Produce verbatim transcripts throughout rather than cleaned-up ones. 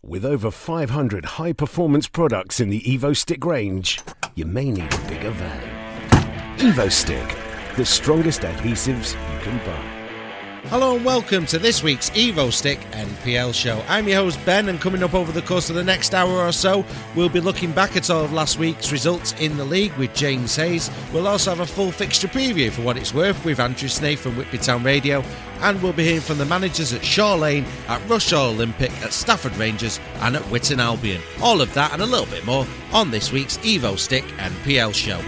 With over five hundred high-performance products in the EvoStick range, you may need a bigger van. EvoStick, the strongest adhesives you can buy. Hello and welcome to this week's EvoStick N P L show. I'm your host Ben, and coming up over the course of the next hour or so, we'll be looking back at all of last week's results in the league with James Hayes. We'll also have a full fixture preview for what it's worth with Andrew Snaith from Whitby Town Radio, and we'll be hearing from the managers at Shaw Lane, at Rushall Olympic, at Stafford Rangers and at Witton Albion. All of that and a little bit more on this week's EvoStick N P L show.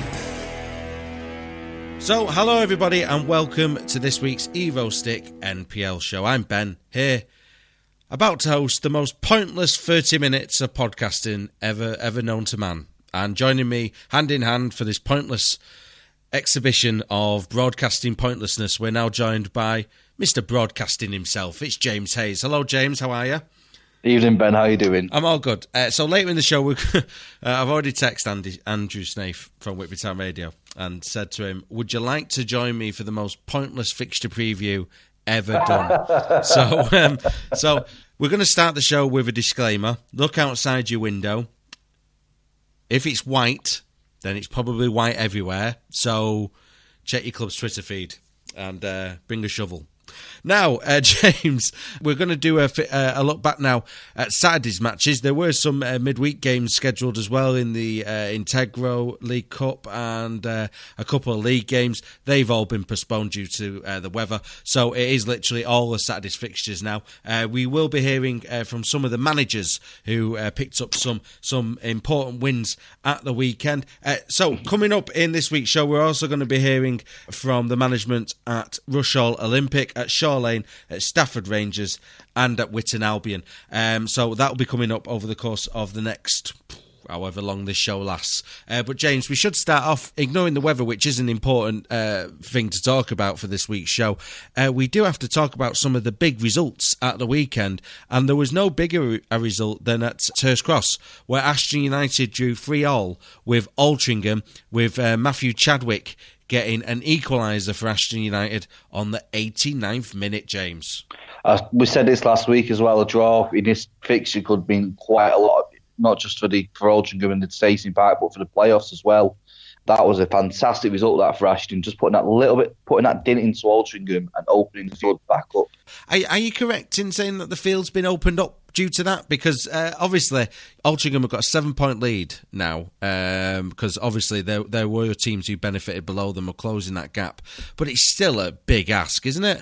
So, hello everybody and welcome to this week's EvoStick N P L show. I'm Ben, here, about to host the most pointless thirty minutes of podcasting ever ever known to man. And joining me, hand in hand, for this pointless exhibition of broadcasting pointlessness, we're now joined by Mister Broadcasting himself. It's James Hayes. Hello James, how are you? Evening Ben, how are you doing? I'm all good. Uh, so later in the show, we, uh, I've already texted Andy, Andrew Snaith from Whitby Town Radio and said to him, would you like to join me for the most pointless fixture preview ever done? so, um, so we're going to start the show with a disclaimer. Look outside your window. If it's white, then it's probably white everywhere. So check your club's Twitter feed and uh, bring a shovel. Now, uh, James, we're going to do a, a look back now at Saturday's matches. There were some uh, midweek games scheduled as well in the uh, Integro League Cup and uh, a couple of league games. They've all been postponed due to uh, the weather, so it is literally all of Saturday's fixtures now. Uh, we will be hearing uh, from some of the managers who uh, picked up some some important wins at the weekend. Uh, so, coming up in this week's show, we're also going to be hearing from the management at Rushall Olympic, at Shaw Lane, at Stafford Rangers and at Witton Albion. Um, so that will be coming up over the course of the next however long this show lasts. Uh, but James, we should start off, ignoring the weather, which is an important uh, thing to talk about for this week's show. Uh, we do have to talk about some of the big results at the weekend, and there was no bigger a result than at Hurst Cross, where Ashton United drew three all with Altrincham, with uh, Matthew Chadwick getting an equaliser for Ashton United on the eighty-ninth minute, James. Uh, we said this last week as well, a draw in this fixture could mean quite a lot, not just for the for Altrincham and the Stacey Park, but for the playoffs as well. That was a fantastic result, that for Ashton, just putting that little bit, putting that dint into Altrincham and opening the field back up. Are, are you correct in saying that the field's been opened up due to that? Because uh, obviously Altrincham have got a seven-point lead now, um, because obviously there there were teams who benefited below them, are closing that gap. But it's still a big ask, isn't it?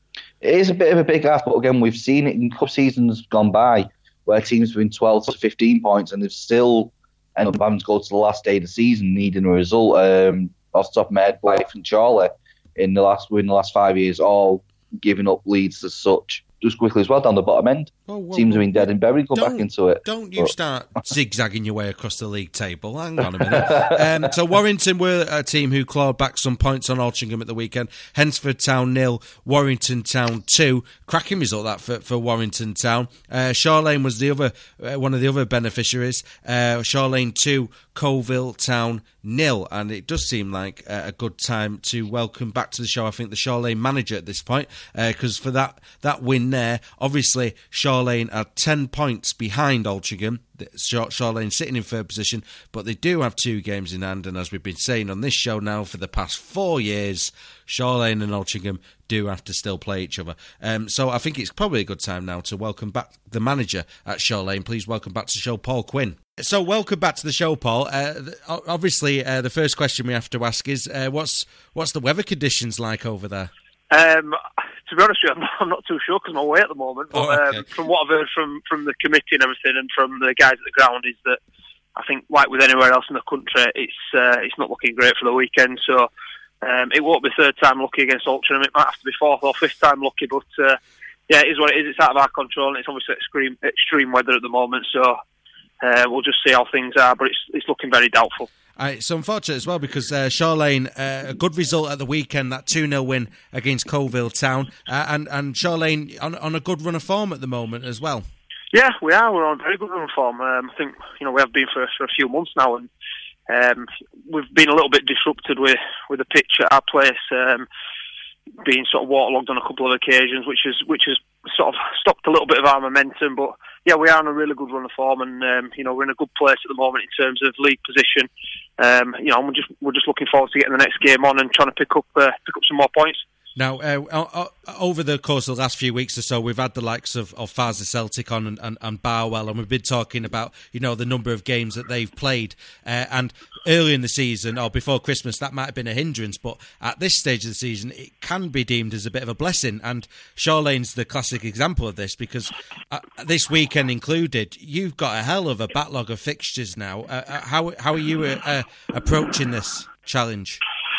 It is a bit of a big ask, but again, we've seen it in cup seasons gone by, where teams have been twelve to fifteen points and they've still ended up having to go to the last day of the season needing a result. Um, off the top of my head, Blythe and Charlie in the last in the last five years all giving up leads as such. Just quickly as well, down the bottom end. Oh, well, teams have been dead and buried, go back into it. Don't you but. start zigzagging your way across the league table. Hang on a minute. um, so Warrington were a team who clawed back some points on Altrincham at the weekend. Hensford Town nil, Warrington Town two. Cracking result that for, for Warrington Town. Uh, Shaw Lane was the other uh, one of the other beneficiaries. Uh, Shaw Lane two, Colville Town nil. And it does seem like uh, a good time to welcome back to the show, I think, the Shaw Lane manager at this point, because uh, for that, that win there, obviously Shaw Lane are ten points behind Altrincham. Shaw, Shaw Lane sitting in third position, but they do have two games in hand, and as we've been saying on this show now for the past four years, Shaw Lane and Altrincham do have to still play each other. Um, so I think it's probably a good time now to welcome back the manager at Shaw Lane. Please welcome back to the show, Paul Quinn. So welcome back to the show, Paul. Uh, obviously, uh, the first question we have to ask is, uh, what's what's the weather conditions like over there? Um, to be honest with you, I'm not, I'm not too sure because I'm away at the moment. But oh, okay. um, from what I've heard from, from the committee and everything, and from the guys at the ground, is that I think, like with anywhere else in the country, it's uh, it's not looking great for the weekend. So um, it won't be third time lucky against Altrincham. It might have to be fourth or fifth time lucky. But uh, yeah, it is what it is. It's out of our control, and it's obviously extreme extreme weather at the moment. So uh, we'll just see how things are. But it's it's looking very doubtful. Uh, it's unfortunate as well because uh, Shaw Lane, uh, a good result at the weekend, that two nil win against Colville Town, uh, and, and Shaw Lane on, on a good run of form at the moment as well. Yeah, we are. We're on a very good run of form. Um, I think you know we have been for, for a few months now, and um, we've been a little bit disrupted with, with the pitch at our place, um, being sort of waterlogged on a couple of occasions, which has which has sort of stopped a little bit of our momentum. But yeah, we are on a really good run of form, and um, you know, we're in a good place at the moment in terms of league position. Um, you know, and we're just we're just looking forward to getting the next game on and trying to pick up uh, pick up some more points. Now, uh, over the course of the last few weeks or so, we've had the likes of, of Farsley Celtic on and, and, and Barwell, and we've been talking about, you know, the number of games that they've played. Uh, and early in the season, or before Christmas, that might have been a hindrance, but at this stage of the season, it can be deemed as a bit of a blessing. And Shaw Lane's the classic example of this, because uh, this weekend included, you've got a hell of a backlog of fixtures now. Uh, how, how are you uh, uh, approaching this challenge?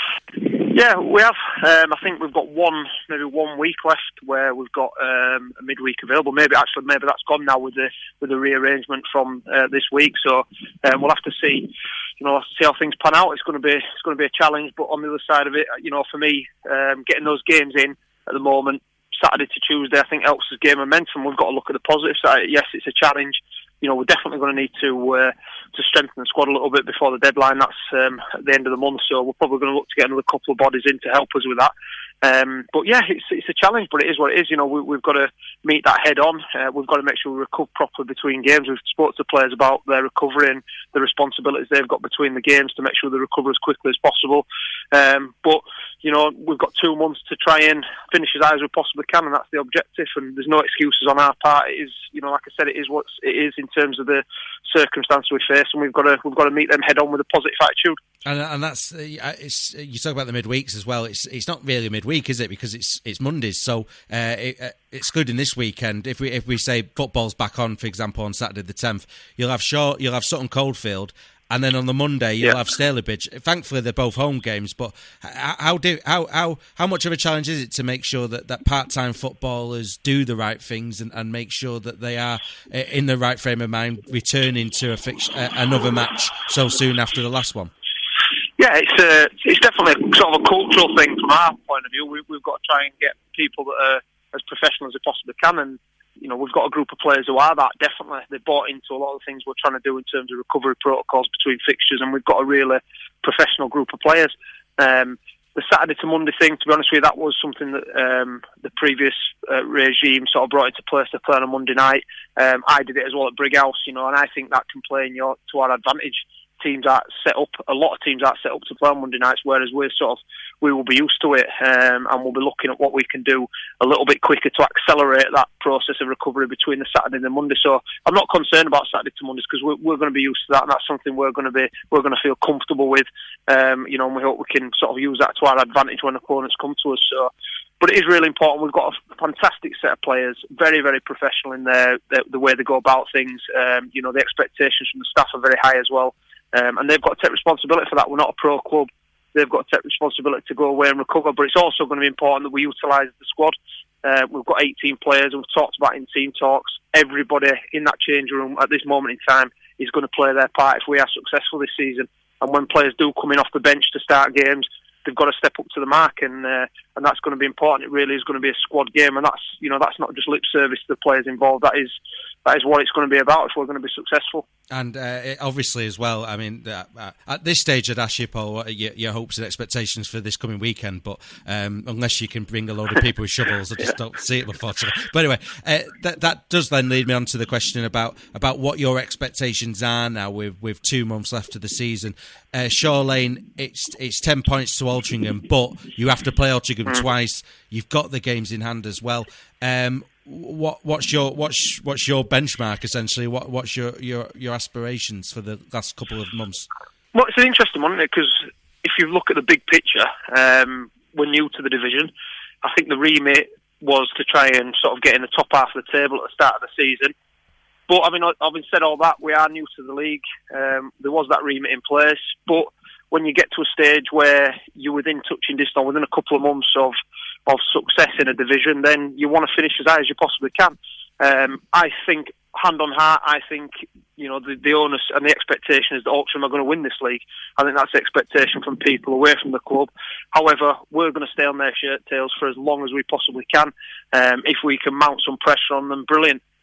Yeah, we have. Um, I think we've got one, maybe one week left where we've got um, a midweek available. Maybe actually, maybe that's gone now with the with the rearrangement from uh, this week. So um, we'll have to see. You know, we'll have to see how things pan out. It's going to be it's going to be a challenge. But on the other side of it, you know, for me, um, getting those games in at the moment, Saturday to Tuesday, I think helps us gain momentum. We've got to look at the positive side. Yes, it's a challenge. You know, we're definitely going to need to uh, to strengthen the squad a little bit before the deadline. That's um, at the end of the month, so we're probably going to look to get another couple of bodies in to help us with that. Um, but yeah, it's it's a challenge, but it is what it is. You know, we, we've got to meet that head on. Uh, we've got to make sure we recover properly between games. We've spoken to players about their recovery and the responsibilities they've got between the games to make sure they recover as quickly as possible. Um, but you know, we've got two months to try and finish as high as we possibly can, and that's the objective. And there's no excuses on our part. It is, you know, like I said, it is what it is in terms of the circumstances we face, and we've got to we've got to meet them head on with a positive attitude. And, and that's uh, it's you talk about the midweeks as well. It's it's not really midweek, is it? Because it's it's Mondays. So uh, it, uh, excluding this weekend, if we if we say football's back on, for example, on Saturday the tenth, you'll have Shaw, you'll have Sutton Coldfield. And then on the Monday you'll yeah. have Stalybridge. Thankfully, they're both home games. But how do how how how much of a challenge is it to make sure that, that part-time footballers do the right things and, and make sure that they are in the right frame of mind, returning to a fix, uh, another match so soon after the last one? Yeah, it's uh, it's definitely sort of a cultural thing from our point of view. We, we've got to try and get people that are as professional as they possibly can, and you know, we've got a group of players who are that, definitely. They've bought into a lot of the things we're trying to do in terms of recovery protocols between fixtures, and we've got a really professional group of players. Um, the Saturday to Monday thing, to be honest with you, that was something that um, the previous uh, regime sort of brought into place to play on a Monday night. Um, I did it as well at Brighouse, you know, and I think that can play in your, to our advantage. Teams aren't set up, a lot of teams aren't set up to play on Monday nights, whereas we're sort of, we will be used to it, um, and we'll be looking at what we can do a little bit quicker to accelerate that process of recovery between the Saturday and the Monday. So I'm not concerned about Saturday to Mondays, because we're, we're going to be used to that, and that's something we're going to be, we're going to feel comfortable with, um, you know, and we hope we can sort of use that to our advantage when opponents come to us. So, but it is really important. We've got a fantastic set of players, very, very professional in their, their the way they go about things. Um, you know, the expectations from the staff are very high as well. Um, and they've got to take responsibility for that. We're not a pro club. They've got to take responsibility to go away and recover. But it's also going to be important that we utilise the squad. Uh, we've got eighteen players, and we've talked about in team talks. Everybody in that change room at this moment in time is going to play their part if we are successful this season. And when players do come in off the bench to start games, they've got to step up to the mark, and uh, and that's going to be important. It really is going to be a squad game, and that's, you know, that's not just lip service to the players involved. That is that is what it's going to be about if we're going to be successful. And uh, it, obviously as well, I mean, uh, uh, at this stage I'd ask you, Paul, what are your, your hopes and expectations for this coming weekend, but um, unless you can bring a load of people with shovels, I just don't see it, unfortunately. But anyway, uh, that that does then lead me on to the question about, about what your expectations are now with, with two months left of the season. Uh, Shaw Lane, it's it's ten points to Altrincham, but you have to play Altrincham mm. twice. You've got the games in hand as well. Um, what what's your what's what's your benchmark essentially? What what's your, your, your aspirations for the last couple of months? Well, it's an interesting one, isn't it? Because if you look at the big picture, um, we're new to the division. I think the remit was to try and sort of get in the top half of the table at the start of the season. But I mean, having said all that, we are new to the league. Um, there was that remit in place, but when you get to a stage where you're within touching distance, within a couple of months of of success in a division, then you want to finish as high as you possibly can. Um, I think, hand on heart, I think, you know, the, the onus and the expectation is that Altrincham are going to win this league. I think that's the expectation from people away from the club. However, we're going to stay on their shirt tails for as long as we possibly can. Um, if we can mount some pressure on them, brilliant.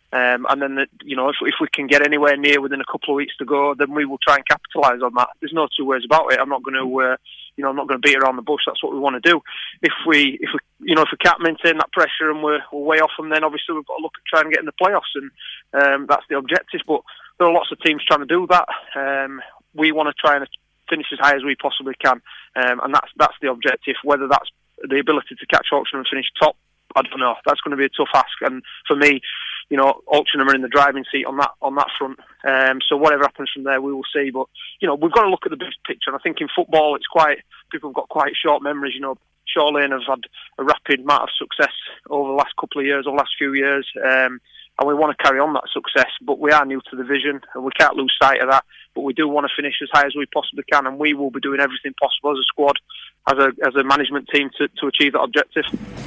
Um, and then, the, you know, if, if we can get anywhere near within a couple of weeks to go, then we will try and capitalise on that. There's no two ways about it. I'm not going to, uh, you know, I'm not going to beat around the bush. That's what we want to do. If we, if we, you know, if we can't maintain that pressure and we're, we're way off them, then obviously we've got to look at trying to get in the playoffs, and um, that's the objective. But there are lots of teams trying to do that. Um, we want to try and finish as high as we possibly can, um, and that's that's the objective. Whether that's the ability to catch Altrincham and finish top, I don't know. That's going to be a tough ask, and for me, you know, Altrincham are in the driving seat on that on that front. Um, so whatever happens from there, we will see. But you know, we've got to look at the big picture. And I think in football, it's quite people have got quite short memories. You know, Shaw Lane have had a rapid amount of success over the last couple of years, or last few years, um, and we want to carry on that success. But we are new to the division, and we can't lose sight of that. But we do want to finish as high as we possibly can, and we will be doing everything possible as a squad, as a as a management team to, to achieve that objective.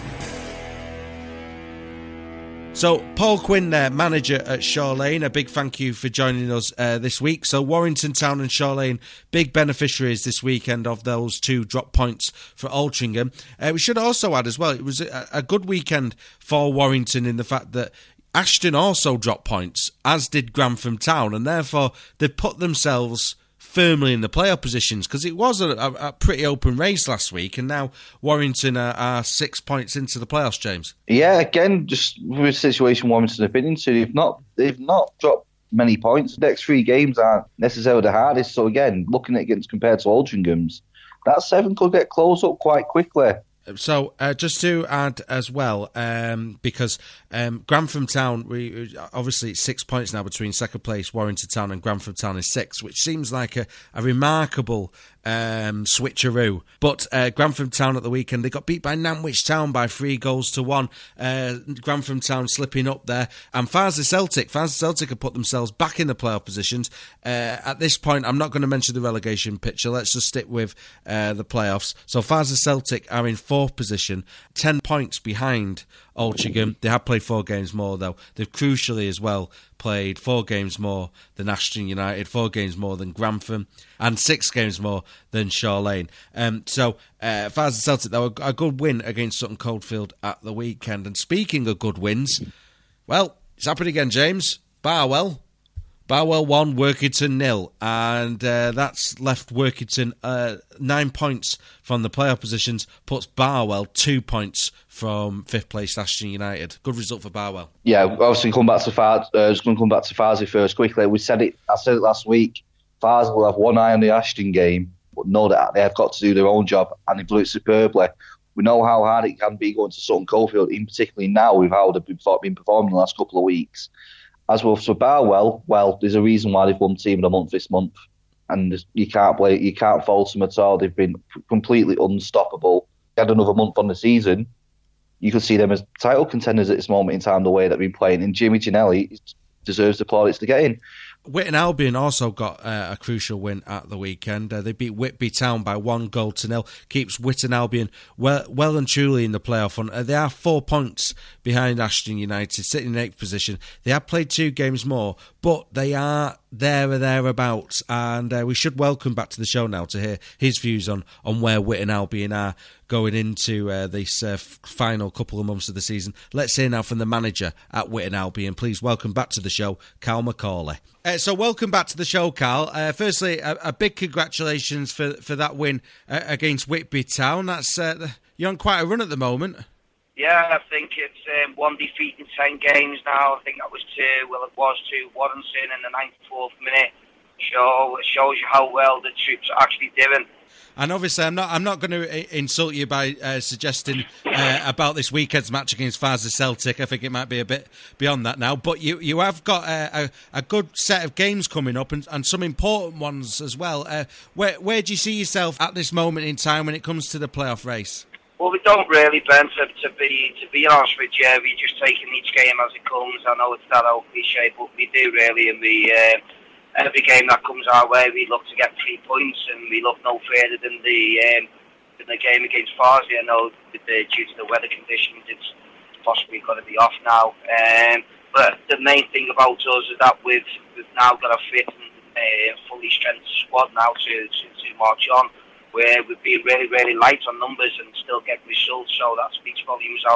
So, Paul Quinn, uh, manager at Shaw Lane, a big thank you for joining us uh, this week. So, Warrington Town and Shaw Lane, big beneficiaries this weekend of those two drop points for Altrincham. Uh, we should also add as well, it was a, a good weekend for Warrington in the fact that Ashton also dropped points, as did Grantham Town, and therefore they've put themselves firmly in the playoff positions, because it was a, a, a pretty open race last week, and now Warrington are, are six points into the playoffs, James. Yeah, again, just with the situation Warrington have been into, they've not they've not dropped many points. The next three games aren't necessarily the hardest, so again, looking at against compared to Altringham's, that seven could get close up quite quickly. So, uh, just to add as well, um, because um, Grantham Town, we obviously it's six points now between second place Warrington Town and Grantham Town is six, which seems like a, a remarkable um, switcheroo. But uh, Grantham Town at the weekend, they got beat by Nantwich Town by three goals to one. Uh, Grantham Town slipping up there. And Farsley Celtic, Farsley Celtic have put themselves back in the playoff positions. Uh, at this point, I'm not going to mention the relegation picture. Let's just stick with uh, the playoffs. So Farsley Celtic are in fourth position, ten points behind Altrincham. They have played four games more, though. They've crucially as well played four games more than Ashton United, four games more than Grantham, and six games more than Shaw Lane. Um, so, uh, Farsley Celtic, though, a good win against Sutton Coldfield at the weekend. And speaking of good wins, well, it's happened again, James. Barwell. Barwell one, Workington nil, and uh, that's left Workington uh, nine points from the playoff positions, puts Barwell two points from fifth place Ashton United. Good result for Barwell. Yeah, obviously come back to Fars. Uh, I was going to come back to Farsley first quickly. We said it. I said it last week. Farsley will have one eye on the Ashton game, but know that they have got to do their own job, and they blew it superbly. We know how hard it can be going to Sutton Coldfield, in particularly now with how they've been performing the last couple of weeks. As well for Barwell, well, there's a reason why they've won Team of the Month this month, and you can't play, you can't fault them at all. They've been completely unstoppable. They had another month on the season. You could see them as title contenders at this moment in time, the way that they've been playing. And Jimmy Ginelli deserves the plaudits to get in. Whitton Albion also got uh, a crucial win at the weekend. Uh, they beat Whitby Town by one goal to nil. Keeps Whitton Albion well, well and truly in the playoff hunt. Uh, they are four points behind Ashton United, sitting in eighth position. They have played two games more, but they are there or thereabouts. And uh, we should welcome back to the show now to hear his views on, on where Whitton Albion are going into uh, this uh, final couple of months of the season. Let's hear now from the manager at Whitton Albion. Please welcome back to the show, Carl McCauley. Uh, so welcome back to the show, Carl. Uh, firstly, a, a big congratulations for for that win uh, against Whitby Town. That's uh, you're on quite a run at the moment. Yeah, I think it's um, one defeat in ten games now. I think that was two. Well, it was to Warrington in the ninety-fourth minute. So it shows you how well the troops are actually doing. And obviously, I'm not. I'm not going to insult you by uh, suggesting uh, about this weekend's match against Farsley Celtic. I think it might be a bit beyond that now. But you, you have got a, a, a good set of games coming up, and, and some important ones as well. Uh, where where do you see yourself at this moment in time when it comes to the playoff race? Well, we don't really, Ben. To, to be to be honest with you, we're just taking each game as it comes. I know it's that old cliche, but we do really, and we. Uh, Every game that comes our way, we look to get three points, and we look no further than the um, than the game against Farsley. I know that the, due to the weather conditions, it's possibly going to be off now. Um, but the main thing about us is that we've we've now got a fit and uh, fully strengthened squad now to, to to march on. Where we've been really really light on numbers and still get results, so that speaks volumes how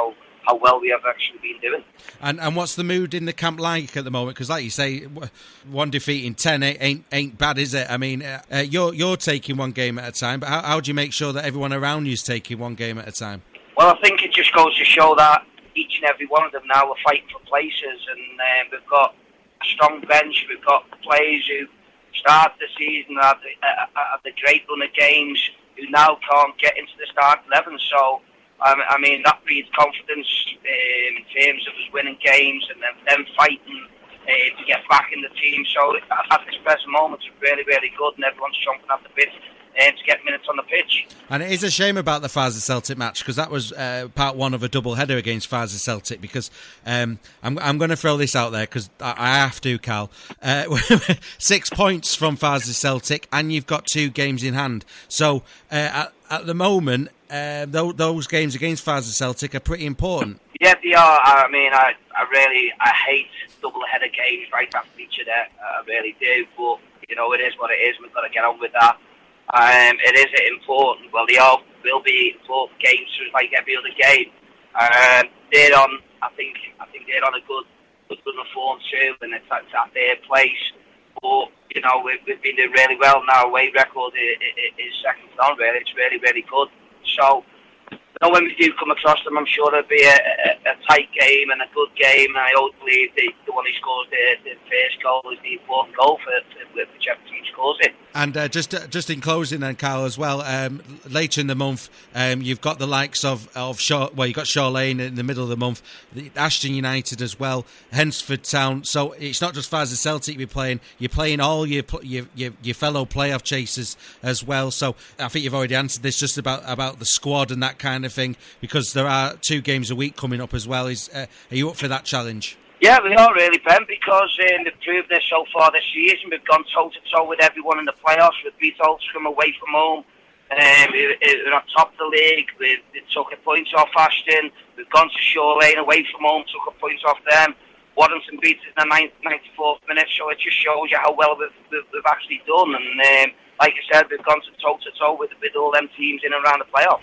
how well we have actually been doing. And and what's the mood in the camp like at the moment? Because like you say, one defeat in ten ain't ain't bad, is it? I mean, uh, you're you're taking one game at a time, but how, how do you make sure that everyone around you is taking one game at a time? Well, I think it just goes to show that each and every one of them now are fighting for places, and um, we've got a strong bench. We've got players who started the season at the, uh, at the great run of games who now can't get into the start eleven. So, um, I mean, that breeds confidence um, in terms of us winning games and then them fighting uh, to get back in the team. So, at this present moment, it's really, really good, and everyone's chomping at the bit um, to get minutes on the pitch. And it is a shame about the Farsley Celtic match, because that was uh, part one of a double header against Farsley Celtic, because um, I'm, I'm going to throw this out there because I, I have to, Cal. Uh, six points from Farsley Celtic, and you've got two games in hand. So uh, at, at the moment, uh, those, those games against Farsley Celtic are pretty important. Yeah, they are. I mean, I, I really I hate double header games right after each other. I really do. But, you know, it is what it is. We've got to get on with that. Um, it is important. Well, they all will be important games, like every other game. Um, they're on. I think. I think they're on a good, good run of form too, and it's, it's at their place. But you know, we've, we've been doing really well now. Away record is, is second to none. Really, it's really, really good. So, you know, when we do come across them, I'm sure it'll be a, a, a tight game and a good game. And I hope believe the, the one who scores the, the first goal is the important goal for, for whichever team scores it. And uh, just uh, just in closing, then, Carl, as well. Um, later in the month, um, you've got the likes of of Shaw. Well, you've got Shaw Lane in the middle of the month, the Ashton United as well, Hensford Town. So it's not just Farsley Celtic you're playing. You're playing all your your your, your fellow playoff chasers as well. So I think you've already answered this, just about about the squad and that kind of thing, because there are two games a week coming up as well. Is uh, are you up for that challenge? Yeah, we are really, Ben, because um, we've proved this so far this season. We've gone toe-to-toe with everyone in the playoffs. We've beat Ulster away from home. Um, we're at top of the league. We've, we took a point off Ashton. We've gone to Shaw Lane away from home, took a point off them. Warrington beat us in the ninety-fourth minute, so it just shows you how well we've, we've, we've actually done. And um, like I said, we've gone to toe-to-toe with, with all them teams in and around the playoff.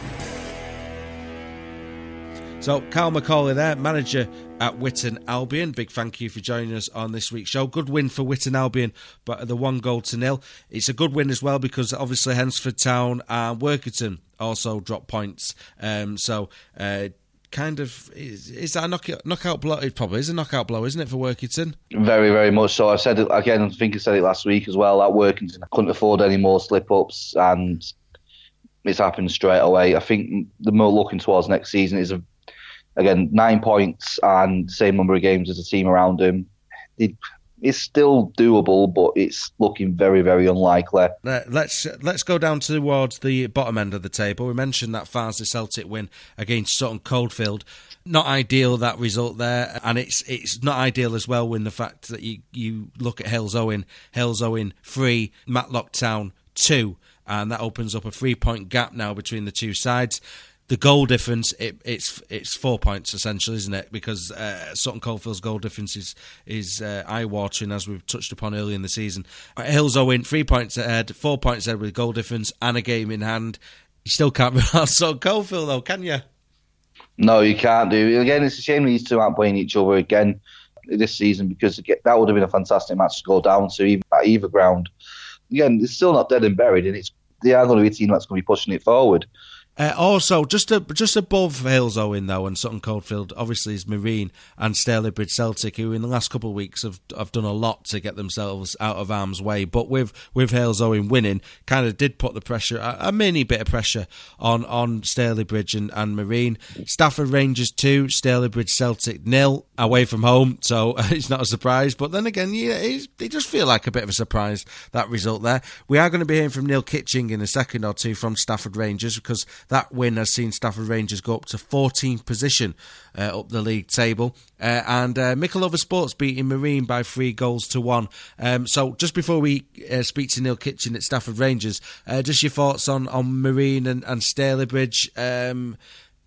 So, Carl McCauley there, manager at Witton Albion. Big thank you for joining us on this week's show. Good win for Witton Albion, but the one goal to nil. It's a good win as well because obviously Hensford Town and Workington also dropped points. Um, so, uh, kind of, is, is that a knockout, knockout blow? It probably is a knockout blow, isn't it, for Workington? Very, very much so. I said it again, I think I said it last week as well, that Workington couldn't afford any more slip-ups, and it's happened straight away. I think the more looking towards next season is a Again, nine points and same number of games as the team around him. It, it's still doable, but it's looking very, very unlikely. Uh, let's let's go down towards the bottom end of the table. We mentioned that Farsley Celtic win against Sutton Coldfield. Not ideal, that result there, and it's it's not ideal as well when the fact that you, you look at Hales Owen, Hales Owen three, Matlock Town two, and that opens up a three-point gap now between the two sides. The goal difference, it, it's it's four points essentially, isn't it? Because uh, Sutton Coldfield's goal difference is, is uh, eye-watering, as we've touched upon early in the season. Hills Owen, three points ahead, four points ahead with goal difference and a game in hand. You still can't rule out Sutton Coldfield, though, can you? No, you can't do. Again, it's a shame these two aren't playing each other again this season, because that would have been a fantastic match to go down to, even at either ground. Again, it's still not dead and buried, and it's they are going to be a team that's going to be pushing it forward. Uh, also, just a, just above Hales Owen, though, and Sutton Coldfield, obviously, is Marine and Stalybridge Celtic, who in the last couple of weeks have have done a lot to get themselves out of harm's way. But with, with Hales Owen winning, kind of did put the pressure, a, a mini bit of pressure, on, on Stalybridge and, and Marine. Stafford Rangers two, Stalybridge Celtic nil, away from home, so it's not a surprise. But then again, yeah, it, it just feel like a bit of a surprise, that result there. We are going to be hearing from Neil Kitching in a second or two from Stafford Rangers, because that win has seen Stafford Rangers go up to fourteenth position uh, up the league table. Uh, and uh, Mickleover Sports beating Marine by three goals to one. Um, so just before we uh, speak to Neil Kitchen at Stafford Rangers, uh, just your thoughts on, on Marine and, and Stalybridge. Um,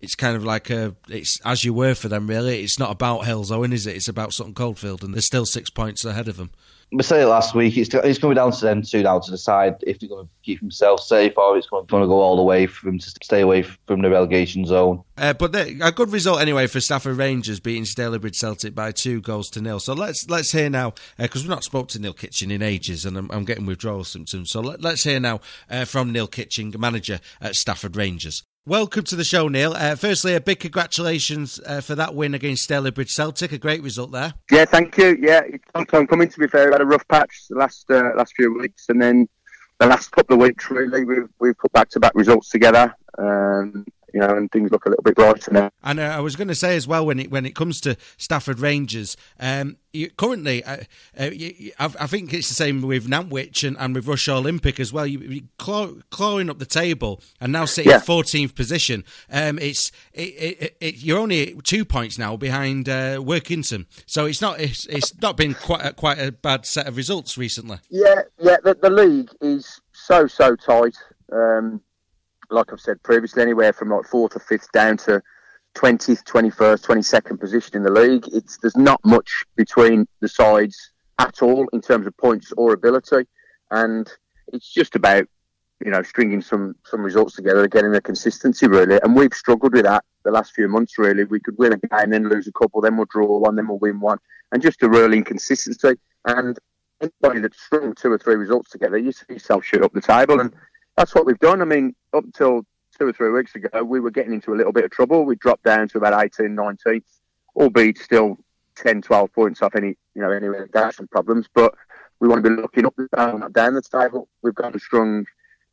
it's kind of like a, it's as you were for them, really. It's not about Hillsborough, is it? It's about Sutton Coldfield, and there's still six points ahead of them. We said it last week, it's, it's going to be down to them two now to decide if they're going to keep themselves safe or it's going to go all the way for them to stay away from the relegation zone. Uh, but a good result anyway for Stafford Rangers beating Stalybridge Celtic by two goals to nil. So let's let's hear now, because uh, we've not spoke to Neil Kitchen in ages and I'm, I'm getting withdrawal symptoms. So let, let's hear now uh, from Neil Kitchen, manager at Stafford Rangers. Welcome to the show, Neil. Uh, firstly, a big congratulations uh, for that win against Stalybridge Celtic. A great result there. Yeah, thank you. Yeah, it's long time coming, to be fair. We had a rough patch the last uh, last few weeks, and then the last couple of weeks, really, we've, we've put back-to-back results together. Um, you know, and things look a little bit brighter now. And uh, I was going to say as well, when it when it comes to Stafford Rangers, um, you, currently, uh, uh, you, I, I think it's the same with Nantwich and, and with Russia Olympic as well. You, you claw, clawing up the table and now sitting yeah. fourteenth position. Um, it's it, it, it, you're only two points now behind uh, Workington, so it's not it's, it's not been quite a, quite a bad set of results recently. Yeah, yeah. The, the league is so so tight. Um, Like I've said previously, anywhere from like fourth or fifth down to twentieth, twenty-first, twenty-second position in the league. It's there's not much between the sides at all in terms of points or ability, and it's just about you know stringing some some results together, getting the consistency really. And we've struggled with that the last few months. Really, we could win a game, then lose a couple, then we'll draw one, then we'll win one, and just a real inconsistency. And anybody that's strung two or three results together, you see yourself shoot up the table. And that's what we've done. I mean, up until two or three weeks ago, we were getting into a little bit of trouble. We dropped down to about eighteenth, nineteenth, albeit still ten, twelve points off any, you know, any relegation problems. But we want to be looking up the table, not down the table. We've got a strong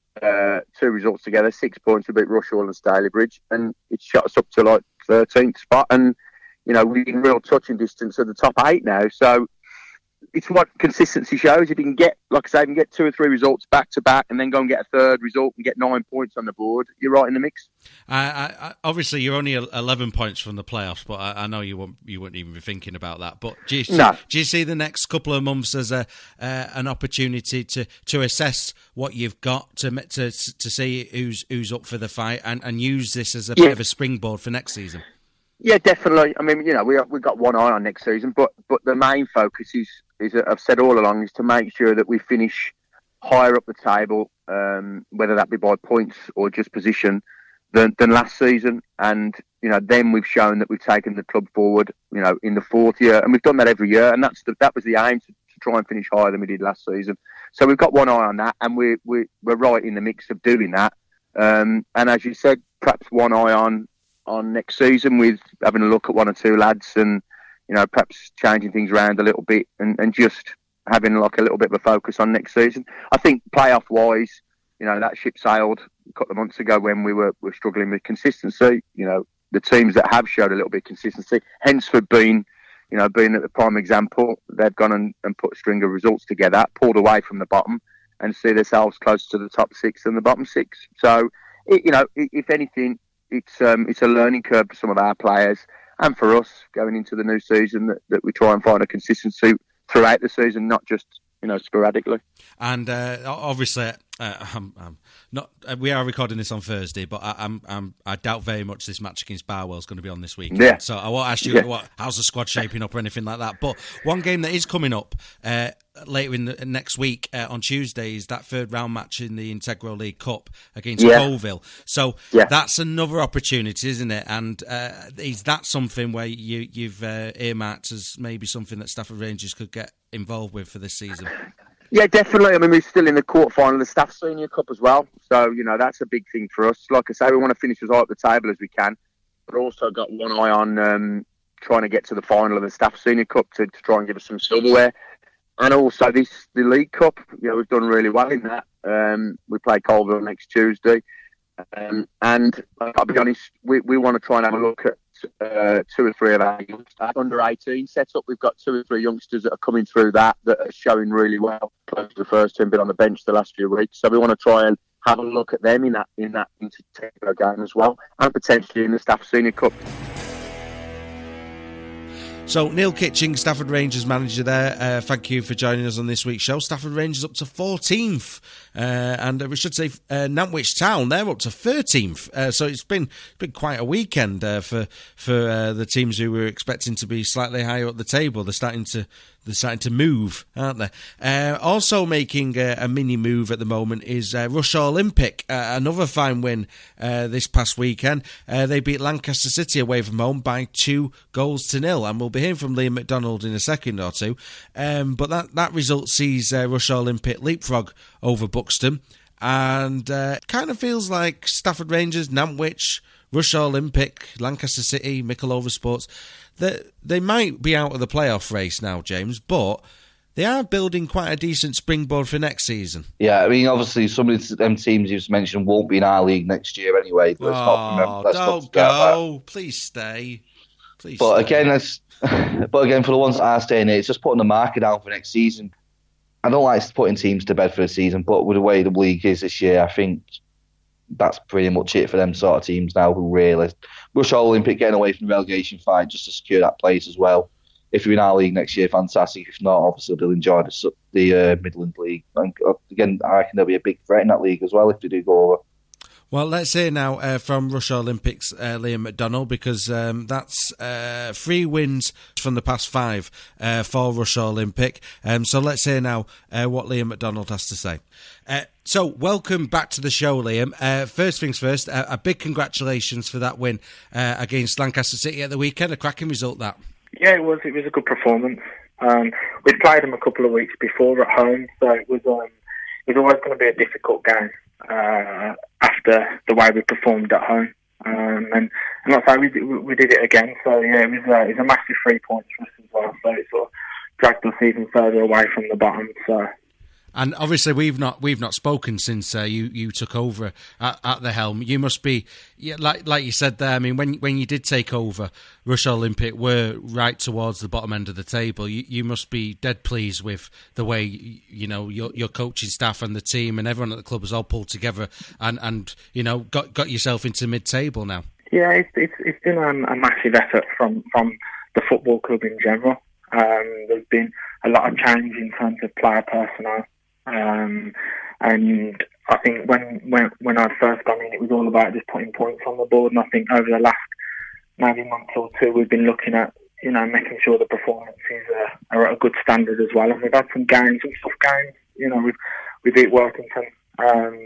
uh, two results together, six points. We beat Rushall and Stalybridge, and it shot us up to like thirteenth spot. And, you know, we're in real touching distance of the top eight now. So it's what consistency shows. If you can get, like I say, you can get two or three results back to back, and then go and get a third result and get nine points on the board, you're right in the mix. I, I, obviously, you're only eleven points from the playoffs, but I, I know you won't, you wouldn't even be thinking about that. But do you, no. do you see the next couple of months as a uh, an opportunity to, to assess what you've got to to to see who's who's up for the fight, and, and use this as a yeah. bit of a springboard for next season? Yeah, definitely. I mean, you know, we we've got one eye on next season, but but the main focus is, is I've said all along, is to make sure that we finish higher up the table, um, whether that be by points or just position, than than last season. And you know, then we've shown that we've taken the club forward, you know, in the fourth year, and we've done that every year. And that's the, that was the aim, to, to try and finish higher than we did last season. So we've got one eye on that, and we're we, we're right in the mix of doing that. Um, and as you said, perhaps one eye on. on next season, with having a look at one or two lads and, you know, perhaps changing things around a little bit, and, and just having like a little bit of a focus on next season. I think playoff wise, you know, that ship sailed a couple of months ago when we were, were struggling with consistency. You know, the teams that have showed a little bit of consistency, Hensford being, you know, being at the prime example, they've gone and, and put a string of results together, pulled away from the bottom, and see themselves closer to the top six than the bottom six. So, it, you know, if anything, It's um, it's a learning curve for some of our players and for us going into the new season, that, that we try and find a consistency throughout the season, not just, you know, sporadically. And uh, obviously, uh, I'm, I'm not. Uh, we are recording this on Thursday, but I, I'm, I'm I doubt very much this match against Barwell is going to be on this weekend. Yeah. So I won't ask you yeah. what how's the squad shaping up or anything like that. But one game that is coming up uh, later in the next week uh, on Tuesday is that third round match in the Integral League Cup against yeah. Colville. So yeah. that's another opportunity, isn't it? And uh, is that something where you you've uh, earmarked as maybe something that Stafford Rangers could get involved with for this season? Yeah, definitely. I mean, we're still in the quarter final of the Staff Senior Cup as well. So, you know, that's a big thing for us. Like I say, we want to finish as high up the table as we can, but also got one eye on um, trying to get to the final of the Staff Senior Cup to, to try and give us some silverware. And also this the League Cup. You know, we've done really well in that. Um, we play Colville next Tuesday. Um, and I'll be honest, we, we want to try and have a look at uh, two or three of our youngsters. Under eighteen setup, we've got two or three youngsters that are coming through that that are showing really well. Close to the first team, been on the bench the last few weeks. So we want to try and have a look at them in that in that particular game as well, and potentially in the Staff Senior Cup. So Neil Kitching, Stafford Rangers manager there. Uh, thank you for joining us on this week's show. Stafford Rangers up to fourteenth. Uh, and we should say uh, Nantwich Town, they're up to thirteenth. Uh, so it's been been quite a weekend uh, for for uh, the teams who were expecting to be slightly higher up the table. They're starting to they're starting to move, aren't they? Uh, also making a, a mini move at the moment is uh, Russia Olympic. Uh, another fine win uh, this past weekend. Uh, they beat Lancaster City away from home by two goals to nil. And we'll be hearing from Liam McDonald in a second or two. Um, but that, that result sees uh, Russia Olympic leapfrog over Buxton. And uh, kind of feels like Stafford Rangers, Nantwich, Russia Olympic, Lancaster City, Mickleover Sports, they, they might be out of the playoff race now, James, but they are building quite a decent springboard for next season. Yeah, I mean, obviously, some of them teams you've mentioned won't be in our league next year anyway. Let's oh, not remember. Let's don't not go. That. Please stay. Please but stay. again, let's, but again, for the ones that are staying here, it's just putting the marker down for next season. I don't like putting teams to bed for the season, but with the way the league is this year, I think that's pretty much it for them sort of teams now who really... Russia Olympic getting away from the relegation fight just to secure that place as well. If you're in our league next year, fantastic. If not, obviously they'll enjoy the, the uh, Midland League. And again, I reckon there'll be a big threat in that league as well if they do go over. Well, let's hear now uh, from Russia Olympics, uh, Liam McDonald, because um, that's uh, three wins from the past five uh, for Russia Olympic. Um, so let's hear now uh, what Liam McDonald has to say. Uh, so, welcome back to the show, Liam. Uh, first things first, uh, a big congratulations for that win uh, against Lancaster City at the weekend. A cracking result, that. Yeah, it was. It was a good performance. Um, we'd played them a couple of weeks before at home, so it was. Um, it was always going to be a difficult game uh, after the way we performed at home, um, and and like I say, we we did it again. So yeah, it was uh, it was a massive three points for us as well. So it sort of dragged us even further away from the bottom. So. And obviously, we've not we've not spoken since uh, you, you took over at, at the helm. You must be, yeah, like like you said there. I mean, when when you did take over, Russia Olympic were right towards the bottom end of the table. You you must be dead pleased with the way you know your your coaching staff and the team and everyone at the club has all pulled together and, and you know got got yourself into mid table now. Yeah, it's it's, it's been um, a massive effort from from the football club in general. Um, there's been a lot of change in terms of player personnel. Um, and I think when, when when I'd first gone in, it was all about just putting points on the board. And I think over the last maybe month or two, we've been looking at you know making sure the performances uh, are at a good standard as well. And we've had some games, some tough games. You know, we've we beat Workington um,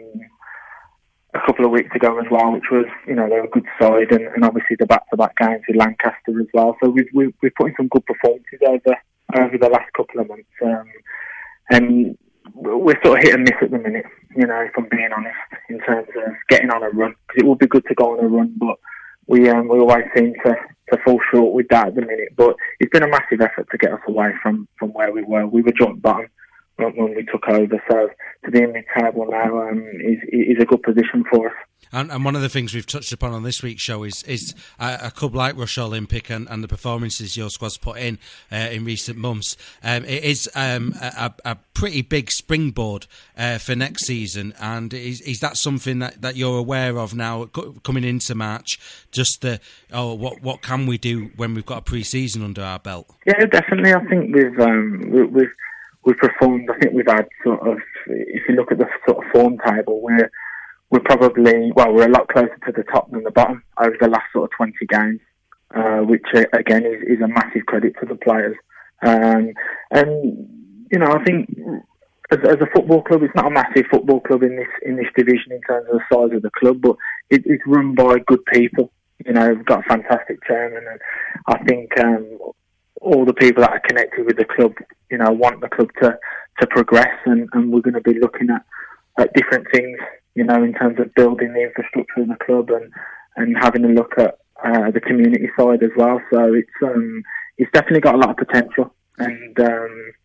a couple of weeks ago as well, which was you know they're a good side, and, and obviously the back-to-back games with Lancaster as well. So we've we've, we've put in some good performances over over the last couple of months, um, and. We're sort of hit and miss at the minute, you know, if I'm being honest, in terms of getting on a run. Because it would be good to go on a run, but we um, we always seem to, to fall short with that at the minute. But it's been a massive effort to get us away from, from where we were. We were joint bottom when, when we took over, so to be in mid-table now um, is is a good position for us. And, and one of the things we've touched upon on this week's show is is a, a club like Russia Olympic and, and the performances your squad's put in uh, in recent months. Um, it is um, a, a pretty big springboard uh, for next season. And is, is that something that, that you're aware of now coming into March? Just the oh, what what can we do when we've got a pre-season under our belt? Yeah, definitely. I think we've um, we, we've we've performed. I think we've had sort of. If you look at the sort of form table, we're We're probably, well, we're a lot closer to the top than the bottom over the last sort of twenty games, uh, which, uh, again, is, is a massive credit to the players. Um, and, you know, I think as, as a football club, it's not a massive football club in this in this division in terms of the size of the club, but it, it's run by good people. You know, we've got a fantastic chairman, and I think um, all the people that are connected with the club, you know, want the club to, to progress, and, and we're going to be looking at, at different things. You know, in terms of building the infrastructure of the club and, and having a look at uh, the community side as well. So it's um, it's definitely got a lot of potential. And um,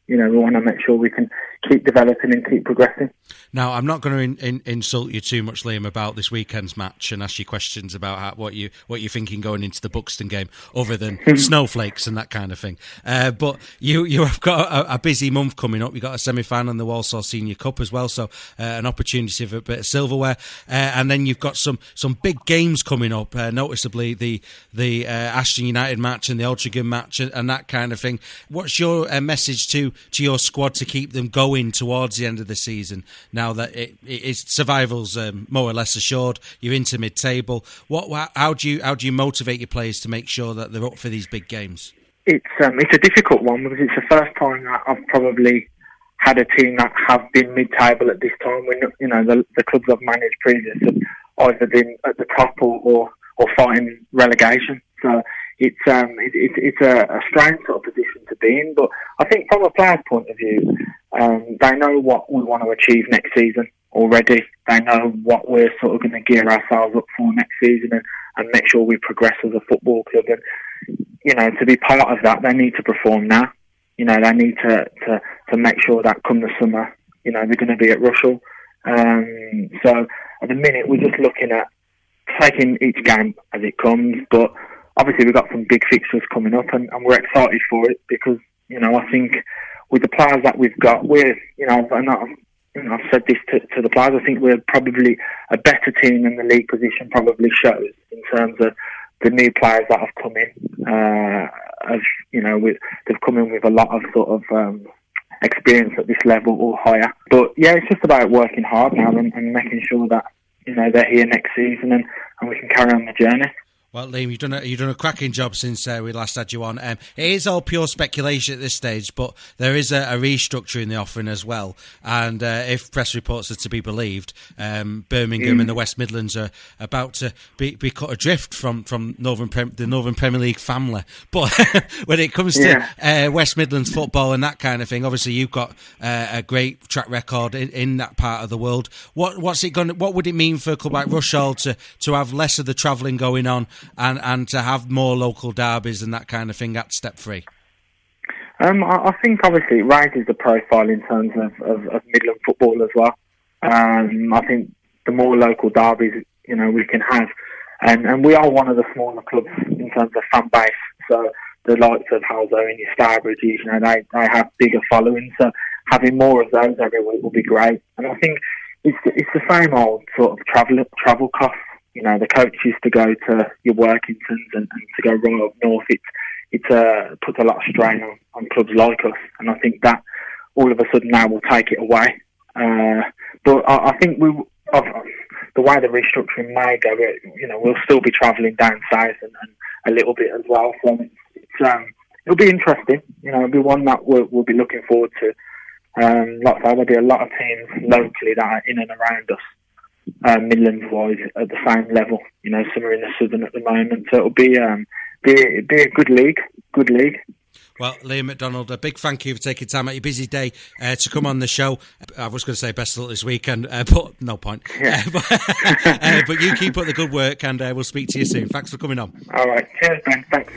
You know, we want to make sure we can keep developing and keep progressing. Now, I'm not going to in, in, insult you too much, Liam, about this weekend's match and ask you questions about how, what you what you're thinking going into the Buxton game, other than snowflakes and that kind of thing. Uh, but you you have got a, a busy month coming up. You've got a semi-final in the Walsall Senior Cup as well, so uh, an opportunity for a bit of silverware. Uh, and then you've got some some big games coming up, uh, noticeably the the uh, Ashton United match and the Altrincham match and, and that kind of thing. What's your uh, message to, to your squad to keep them going towards the end of the season, now that it, it, it's survival's um, more or less assured? You're into mid-table. What? How do you how do you motivate your players to make sure that they're up for these big games? It's um, it's a difficult one because it's the first time that I've probably had a team that have been mid-table at this time. When you know the, the clubs I've managed previous have either been at the top or or, or fighting relegation. So it's um it, it, it's a, a strange sort of position to be in. But I think from a player's point of view, um, they know what we want to achieve next season already. They know what we're sort of going to gear ourselves up for next season and, and make sure we progress as a football club. And you know, to be part of that, they need to perform now. You know, they need to, to, to make sure that come the summer, you know, they're going to be at Russell. Um, so at the minute, we're just looking at taking each game as it comes. But obviously, we've got some big fixtures coming up, and, and we're excited for it because, you know, I think with the players that we've got, we're, you know, and I've, you know, I've said this to, to the players, I think we're probably a better team than the league position probably shows in terms of the new players that have come in. Uh, of, you know, with, they've come in with a lot of sort of um, experience at this level or higher. But yeah, it's just about working hard now and, and making sure that, you know, they're here next season and, and we can carry on the journey. Well, Liam, you've done a, you've done a cracking job since uh, we last had you on. Um, it is all pure speculation at this stage, but there is a, a restructure in the offering as well. And uh, if press reports are to be believed, um, Birmingham mm. and the West Midlands are about to be, be cut adrift from from Northern Prem, the Northern Premier League family. But when it comes to yeah. uh, West Midlands football and that kind of thing, obviously you've got uh, a great track record in, in that part of the world. What what's it going? What would it mean for a club like Rushall to to have less of the travelling going on? And, and to have more local derbies and that kind of thing at Step Three? Um, I, I think obviously it raises the profile in terms of, of, of Midland football as well. Um, I think the more local derbies, you know, we can have, and, and we are one of the smaller clubs in terms of fan base. So the likes of Halzo and your Starbridges, you know, they, they have bigger followings. So having more of those every week will be great. And I think it's it's the same old sort of travel travel costs. You know, the coach used to go to your Workingtons and, and to go right up north. It it uh, puts a lot of strain on, on clubs like us, and I think that all of a sudden now will take it away. Uh, but I, I think we, uh, the way the restructuring may go, you know, we'll still be travelling down south and, and a little bit as well. So it's, it's, um, it'll be interesting. You know, it'll be one that we'll, we'll be looking forward to. Um, like I said, there'll be a lot of teams locally that are in and around us. Uh, Midlands-wise, at the same level, you know, some are in the Southern at the moment, so it'll be um, be be a good league, good league. Well, Liam McDonald, a big thank you for taking time out your busy day uh, to come on the show. I was going to say best of luck this weekend, uh, but no point. Yeah. Uh, but, uh, but you keep up the good work, and uh, we'll speak to you soon. Thanks for coming on. All right, cheers, Ben. Thanks.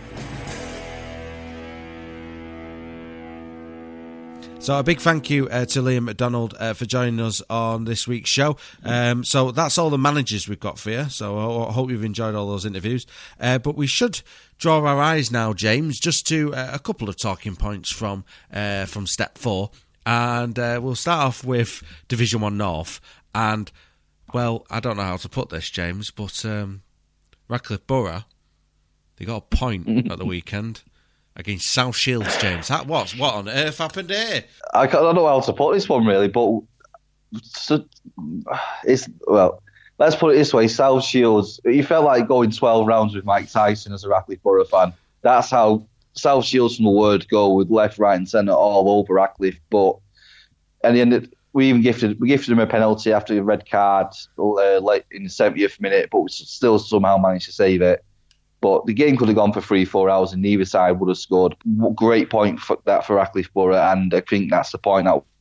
So a big thank you uh, to Liam McDonald uh, for joining us on this week's show. Um, so that's all the managers we've got for you. So I hope you've enjoyed all those interviews. Uh, but we should draw our eyes now, James, just to uh, a couple of talking points from uh, from Step Four, and uh, we'll start off with Division One North. And well, I don't know how to put this, James, but um, Radcliffe Borough, they got a point at the weekend against South Shields, James. That, what, what on earth happened here? I don't know how to put this one, really, but so, it's, well, let's put it this way. South Shields, you felt like going twelve rounds with Mike Tyson as a Radcliffe Borough fan. That's how South Shields from the word go, with left, right and centre all over Radcliffe. But at the end, we even gifted we gifted him a penalty after a red card uh, late in the seventieth minute, but we still somehow managed to save it. But the game could have gone for three, four hours and neither side would have scored. Great point for that for Radcliffe Borough, and I think that's the point that would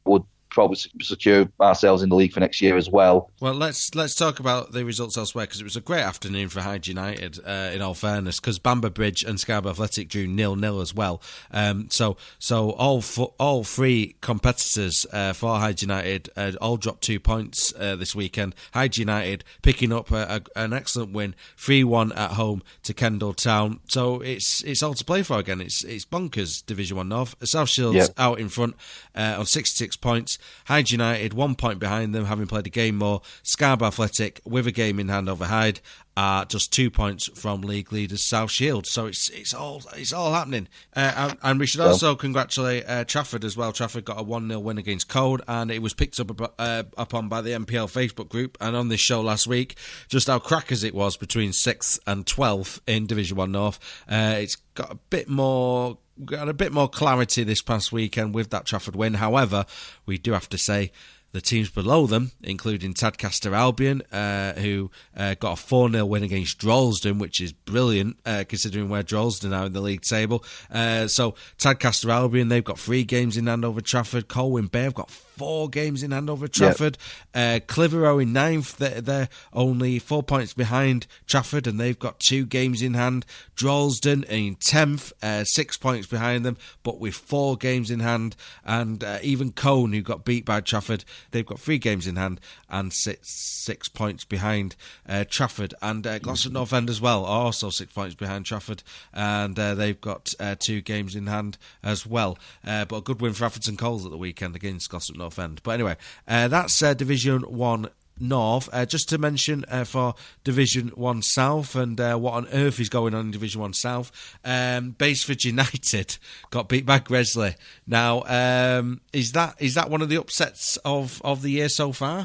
probably secure ourselves in the league for next year as well. Well, let's let's talk about the results elsewhere, because it was a great afternoon for Hyde United, uh, in all fairness, because Bamber Bridge and Scarborough Athletic drew nil nil as well. Um, so so all fo- all three competitors uh, for Hyde United uh, all dropped two points uh, this weekend. Hyde United picking up a, a, an excellent win, three one at home to Kendal Town. So it's it's all to play for again. It's it's bonkers, Division One North. South Shields yep. out in front uh, on sixty-six points. Hyde United one point behind them, having played a game more. Scarborough Athletic with a game in hand over Hyde are just two points from league leaders South Shields. So it's it's all it's all happening. Uh, and, and we should also congratulate uh, Trafford as well. Trafford got a one nil win against Code, and it was picked up uh, upon by the M P L Facebook group and on this show last week just how crackers it was between sixth and twelfth in Division One North. Uh, it's got a bit more got a bit more clarity this past weekend with that Trafford win. However, we do have to say the teams below them, including Tadcaster Albion, uh, who uh, got a four nil win against Droylsden, which is brilliant, uh, considering where Droylsden are in the league table. Uh, so Tadcaster Albion, they've got three games in hand over Trafford. Colwyn Bay have got four games in hand over Trafford. Yep. Uh, Clitheroe in ninth, they're, they're only four points behind Trafford, and they've got two games in hand. Droylsden in tenth, uh, six points behind them, but with four games in hand. And uh, even Cone, who got beat by Trafford, they've got three games in hand and six six points behind uh, Trafford. And uh, Gloucester North End as well, are also six points behind Trafford, and uh, they've got uh, two games in hand as well. Uh, but a good win for Atherton Coles at the weekend against Gloucester North End. But anyway, uh, that's uh, Division One North. Uh, just to mention uh, for Division One South and uh, what on earth is going on in Division One South, um, Baseford United got beat by Gresley. Now, um, is that is that one of the upsets of, of the year so far?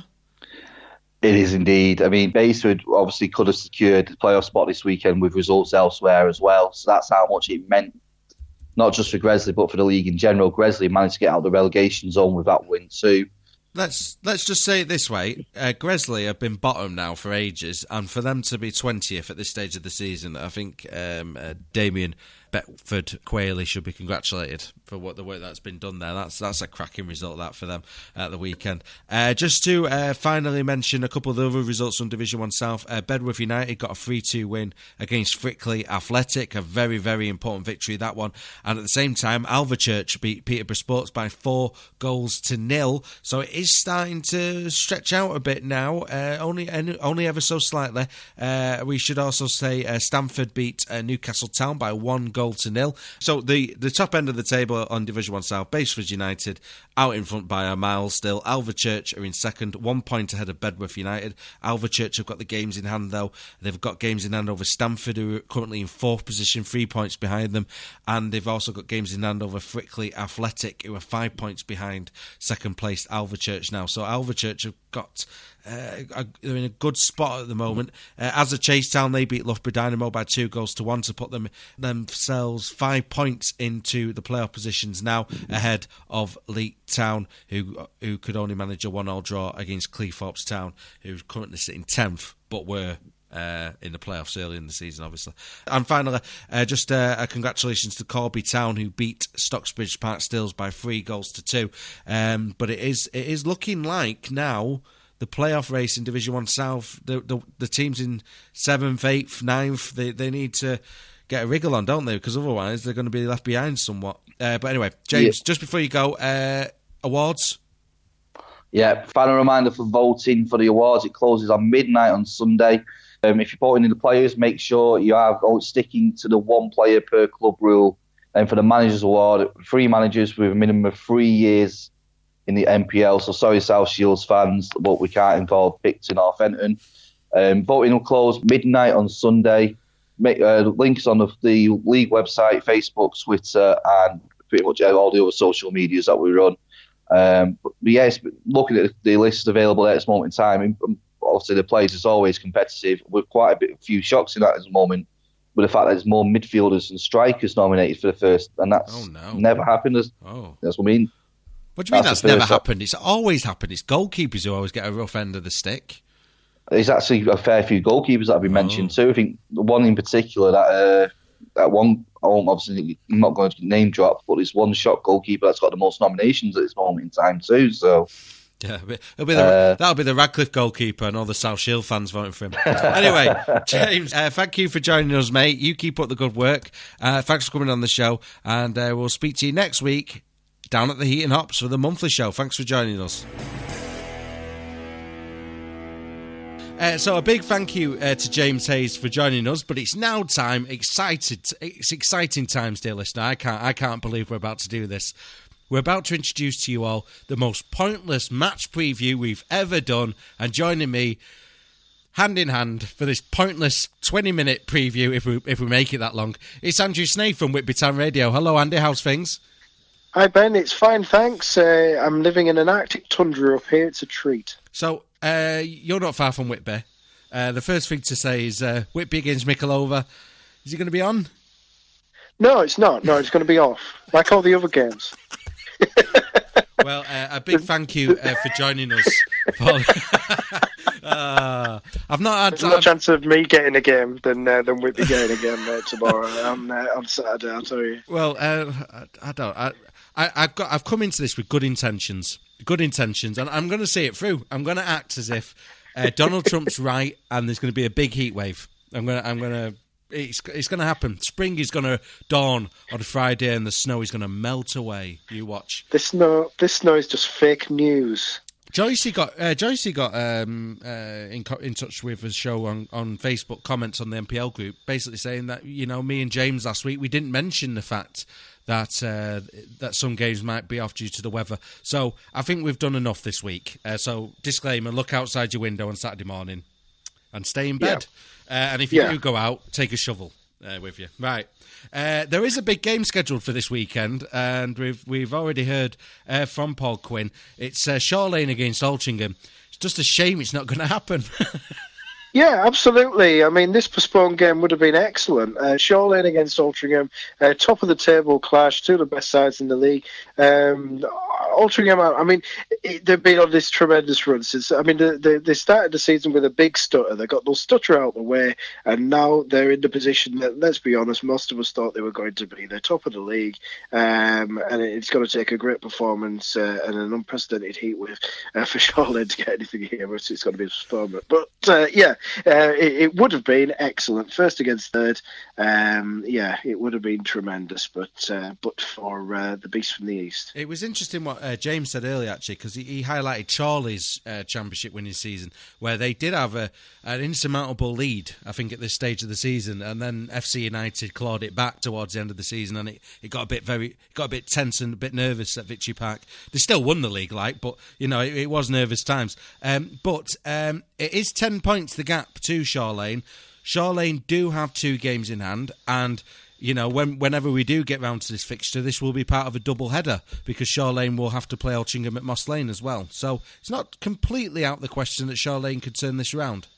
It is indeed. I mean, Baseford obviously could have secured the playoff spot this weekend with results elsewhere as well. So that's how much it meant, not just for Gresley, but for the league in general. Gresley managed to get out of the relegation zone with that win too. Let's let's just say it this way: uh, Gresley have been bottom now for ages, and for them to be twentieth at this stage of the season, I think um, uh, Damien Betford Quayle should be congratulated for what the work that's been done there. That's that's a cracking result that for them at the weekend. Uh, just to uh, finally mention a couple of the other results from Division One South. Uh, Bedworth United got a three two win against Frickley Athletic, a very very important victory that one. And at the same time, Alvechurch beat Peterborough Sports by four goals to nil. So it is starting to stretch out a bit now, uh, only only ever so slightly. Uh, we should also say uh, Stamford beat uh, Newcastle Town by one goal to nil. So the, the top end of the table on Division One South, Baseford United out in front by a mile still. Alvechurch are in second, one point ahead of Bedworth United. Alvechurch have got the games in hand though. They've got games in hand over Stamford, who are currently in fourth position, three points behind them, and they've also got games in hand over Frickley Athletic, who are five points behind second placed Alvechurch now. So Alvechurch have got uh, they're in a good spot at the moment. Uh, as a Chase Town, they beat Loughborough Dynamo by two goals to one to put them themselves five points into the playoff positions now, ahead of Leek Town, who who could only manage a one all draw against Cleethorpes Town, who's currently sitting tenth, but were Uh, in the playoffs early in the season, obviously. And finally, uh, just uh, a congratulations to Corby Town, who beat Stocksbridge Park Stills by three goals to two. Um, but it is it is looking like now the playoff race in Division One South, the the, the teams in seventh, eighth, ninth, they they need to get a wriggle on, don't they? Because otherwise they're going to be left behind somewhat. Uh, but anyway, James, yeah. just before you go, uh, awards. Yeah, final reminder for voting for the awards. It closes on midnight on Sunday. Um, if you're voting in the players, make sure you are sticking to the one player per club rule. And for the managers award, three managers with a minimum of three years in the M P L. So sorry, South Shields fans, but we can't involve Picton or Fenton. Um, voting will close midnight on Sunday. Make, uh, links on the, the league website, Facebook, Twitter, and pretty much all the other social medias that we run. Um, but yes, looking at the list available at this moment in time, obviously the players is always competitive. With quite a bit, a few shocks in that at the moment, with the fact that there's more midfielders and strikers nominated for the first, and that's oh, no. never happened. That's, oh. that's what I mean. What do you mean that's, that's never happened? It's always happened. It's goalkeepers who always get a rough end of the stick. There's actually a fair few goalkeepers that have been mentioned oh. too. I think the one in particular that uh, that one I won't obviously, I'm not going to name drop, but it's one shot goalkeeper that's got the most nominations at this moment in time too. So. Yeah, it'll be the, uh, that'll be the Radcliffe goalkeeper and all the South Shield fans voting for him. Anyway, James, uh, thank you for joining us, mate. You keep up the good work. Uh, thanks for coming on the show, and uh, we'll speak to you next week down at the Heat and Hops for the monthly show. Thanks for joining us. Uh, so a big thank you uh, to James Hayes for joining us, but it's now time, excited, it's exciting times, dear listener. I can't, I can't believe we're about to do this. We're about to introduce to you all the most pointless match preview we've ever done, and joining me, hand in hand, for this pointless twenty-minute preview, if we if we make it that long, it's Andrew Snaith from Whitby Town Radio. Hello, Andy. How's things? Hi, Ben. It's fine, thanks. Uh, I'm living in an Arctic tundra up here. It's a treat. So, uh, you're not far from Whitby. Uh, the first thing to say is uh, Whitby against Mickleover. Is he going to be on? No, it's not. No, it's going to be off, like all the other games. Well, uh, a big thank you uh, for joining us. For, uh, I've not had... There's more chance of me getting a game than uh, than Whitby getting a game uh, tomorrow on, uh, on Saturday, I'll tell you. Well, uh, I, I don't... I, I, I've got. I've come into this with good intentions. Good intentions, and I'm going to see it through. I'm going to act as if uh, Donald Trump's right, and there's going to be a big heat wave. I'm going. To, I'm going to... It's it's going to happen. Spring is going to dawn on Friday, and the snow is going to melt away. You watch. This snow, this snow is just fake news. Joycey got uh, Joycey got um, uh, in in touch with the show on, on Facebook, comments on the M P L group, basically saying that, you know, me and James last week, we didn't mention the fact that uh, that some games might be off due to the weather. So I think we've done enough this week. Uh, so disclaimer: look outside your window on Saturday morning and stay in bed. Yeah. Uh, and if you yeah. do go out, take a shovel uh, with you. Right. Uh, there is a big game scheduled for this weekend, and we've we've already heard uh, from Paul Quinn. It's uh, Shaw Lane against Altrincham. It's just a shame it's not going to happen. Yeah, absolutely. I mean, this postponed game would have been excellent. Uh, Shaw Lane against Altrincham, uh, top of the table clash, two of the best sides in the league. Um, Altrincham, I mean, it, they've been on this tremendous run since. I mean, they, they, they started the season with a big stutter. They got those stutter out of the way, and now they're in the position that, let's be honest, most of us thought they were going to be. They're top of the league, um, and it's going to take a great performance uh, and an unprecedented heat wave uh, for Shaw Lane to get anything here. It's going to be a postponement. But uh, yeah. Uh, it, it would have been excellent. First against third, um, yeah, it would have been tremendous. But uh, but for uh, the Beast from the East, it was interesting what uh, James said earlier, actually, because he, he highlighted Charlie's uh, championship winning season, where they did have a an insurmountable lead, I think, at this stage of the season, and then F C United clawed it back towards the end of the season, and it, it got a bit very it got a bit tense and a bit nervous at Victory Park. They still won the league, like, but you know, it, it was nervous times. Um, but um, it is ten points the gap to Shaw Lane. Shaw Lane do have two games in hand, and you know, when, whenever we do get round to this fixture, this will be part of a double header, because Shaw Lane will have to play Altrincham at Moss Lane as well. So it's not completely out of the question that Shaw Lane could turn this around.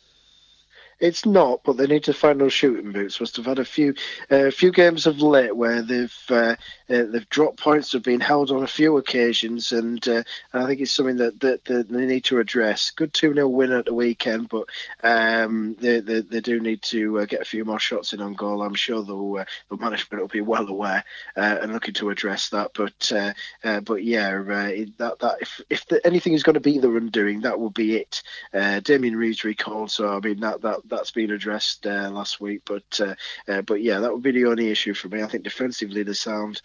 It's not, but they need to find those shooting boots. Must have had a few, a uh, few games of late where they've uh, uh, they've dropped points, have been held on a few occasions, and, uh, and I think it's something that, that, that they need to address. Good two nil win at the weekend, but um, they, they they do need to uh, get a few more shots in on goal. I'm sure the uh, the management will be well aware uh, and looking to address that. But uh, uh, but yeah, uh, that that if if the, anything is going to be the undoing, that will be it. Uh, Damien Reeves recalled, so I mean that that. That's been addressed uh, last week, but uh, uh, but yeah, that would be the only issue for me. I think defensively they're sound,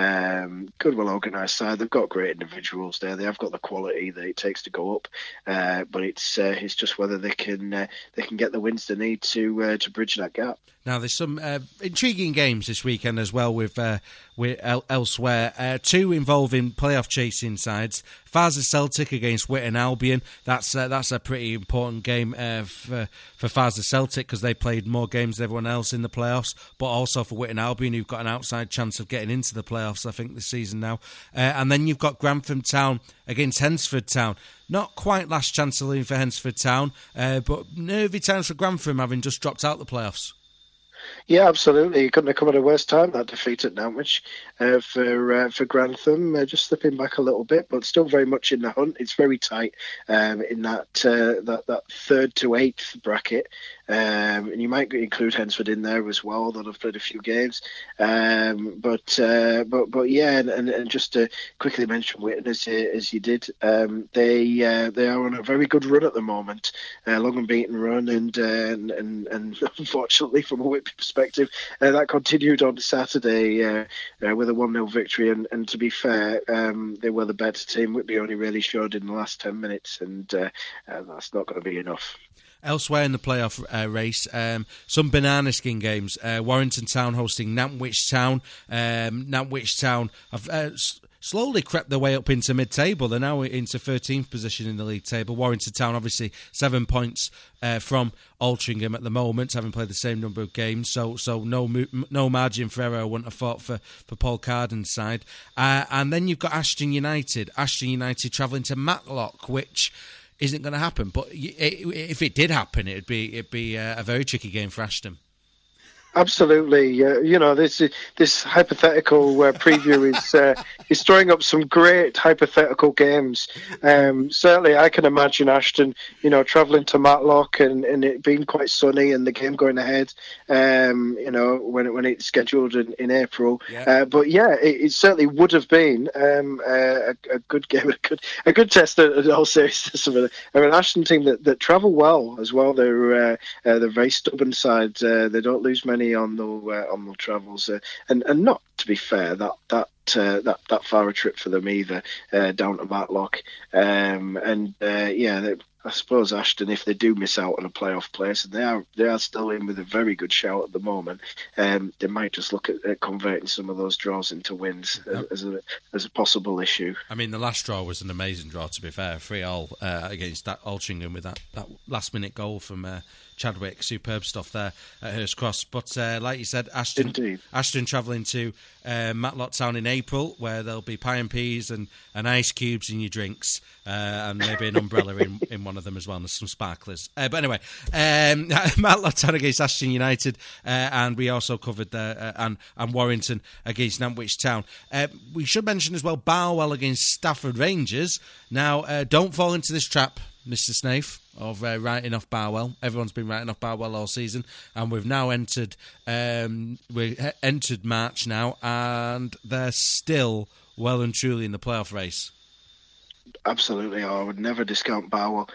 um, good, well organised side. They've got great individuals there. They have got the quality that it takes to go up, uh, but it's uh, it's just whether they can uh, they can get the wins they need to uh, to bridge that gap. Now, there's some uh, intriguing games this weekend as well with uh, with el- elsewhere. Uh, two involving playoff chasing sides. Farser Celtic against Whitton Albion. That's uh, that's a pretty important game uh, for for Farser Celtic, because they played more games than everyone else in the playoffs, but also for Whitton Albion, who've got an outside chance of getting into the playoffs, I think, this season now. Uh, and then you've got Grantham Town against Hensford Town. Not quite last chance to leave for Hensford Town, uh, but nervy times for Grantham, having just dropped out the playoffs. Yeah, absolutely. It couldn't have come at a worse time, that defeat at Nantwich uh, for uh, for Grantham. Uh, just slipping back a little bit, but still very much in the hunt. It's very tight um, in that, uh, that that third to eighth bracket. Um, and you might include Hensford in there as well, that have played a few games. Um, but, uh, but but yeah, and, and, and just to quickly mention Witton, as, as you did, um, they uh, they are on a very good run at the moment, uh, long unbeaten run, and, uh, and and and unfortunately, from a Whitby perspective, uh, that continued on Saturday uh, uh, with a one nil victory. And, and to be fair, um, they were the better team. Whitby only really showed in the last ten minutes, and uh, uh, that's not going to be enough. Elsewhere in the playoff uh, race, um, some banana skin games. Uh, Warrington Town hosting Nantwich Town. Um, Nantwich Town have uh, s- slowly crept their way up into mid-table. They're now into thirteenth position in the league table. Warrington Town, obviously, seven points uh, from Altrincham at the moment, having played the same number of games. So so no no margin for error, I wouldn't have thought, for, for Paul Carden's side. Uh, and then you've got Ashton United. Ashton United travelling to Matlock, which isn't going to happen, but if it did happen, it'd be it'd be a very tricky game for Ashton. Absolutely, uh, you know, this this hypothetical uh, preview is uh, is throwing up some great hypothetical games. Um, certainly, I can imagine Ashton, you know, travelling to Matlock and, and it being quite sunny and the game going ahead. Um, you know, when it, when it's scheduled in, in April. Yeah. Uh, but yeah, it, it certainly would have been um, a, a good game, a good a good test at all seriousness. I mean, Ashton team that, that travel well as well. They're uh, uh, they're very stubborn side. Uh, they don't lose many on the uh, on the travels, uh, and and not to be fair that that uh, that that far a trip for them either, uh, down to Matlock, um, and uh, yeah, they, I suppose Ashton, if they do miss out on a playoff place, and they are they are still in with a very good shout at the moment, um, they might just look at, at converting some of those draws into wins as, as a as a possible issue. I mean, the last draw was an amazing draw, to be fair, three all uh, against that Altrincham with that, that last minute goal from Uh, Chadwick, superb stuff there at Hurst Cross. But uh, like you said, Ashton Indeed. Ashton travelling to uh, Matlock Town in April, where there'll be pie and peas and, and ice cubes in your drinks, uh, and maybe an umbrella in, in one of them as well, and some sparklers. Uh, but anyway, um, Matlock Town against Ashton United, uh, and we also covered the, uh, and, and Warrington against Nantwich Town. Uh, we should mention as well Barwell against Stafford Rangers. Now, uh, don't fall into this trap, Mister Snaith, of uh, writing off Barwell. Everyone's been writing off Barwell all season, and we've now entered um, we entered March now, and they're still well and truly in the playoff race. Absolutely, I would never discount Barwell.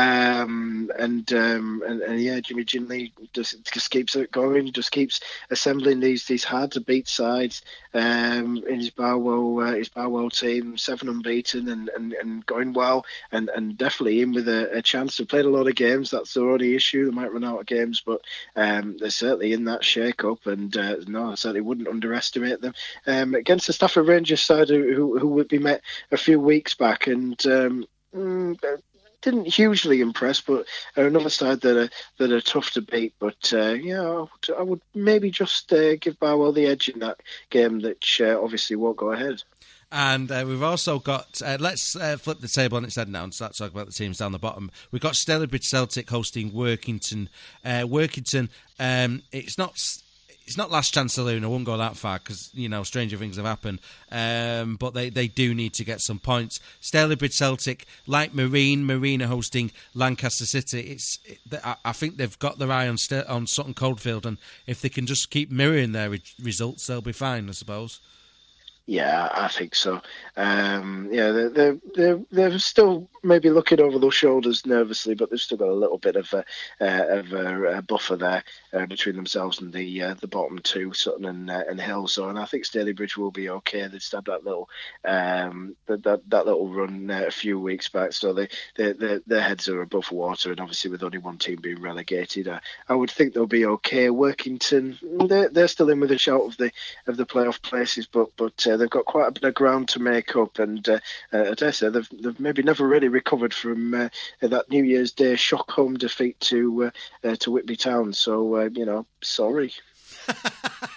Um, and, um, and and yeah, Jimmy Ginley just just keeps it going, just keeps assembling these these hard to beat sides. Um, in his Barwell uh, his Barwell team, seven unbeaten and, and, and going well, and, and definitely in with a, a chance. They've played a lot of games. That's the only issue. They might run out of games, but um, they're certainly in that shake up. And uh, no, I certainly wouldn't underestimate them um, against the Stafford Rangers side, who who would be met a few weeks back and. And um, mm, didn't hugely impress, but another side that are that are tough to beat. But uh, yeah, I would, I would maybe just uh, give Barwell the edge in that game, that uh, obviously won't go ahead. And uh, we've also got, uh, let's uh, flip the table on its head now and start talking about the teams down the bottom. We've got Stalybridge Celtic hosting Workington. Uh, Workington, um, it's not... It's not last chance saloon. I won't go that far because, you know, stranger things have happened. Um, but they, they do need to get some points. Stalybridge Celtic, like Marine, Marine are hosting Lancaster City. It's it, I, I think they've got their eye on, St- on Sutton Coldfield, and if they can just keep mirroring their re- results, they'll be fine, I suppose. Yeah, I think so. Um, yeah, they're, they're they're they're still maybe looking over their shoulders nervously, but they've still got a little bit of a uh, of a, a buffer there uh, between themselves and the uh, the bottom two, Sutton and uh, and Hill. So, and I think Stalybridge will be okay. They had that little um, that, that that little run uh, a few weeks back, so they, they, they their heads are above water, and obviously with only one team being relegated, uh, I would think they'll be okay. Workington, they're they're still in with a shout of the of the playoff places, but but. Uh, they've got quite a bit of ground to make up, and uh, uh, as I said, they've, they've maybe never really recovered from uh, that New Year's Day shock home defeat to uh, uh, to Whitby Town. So uh, you know, sorry.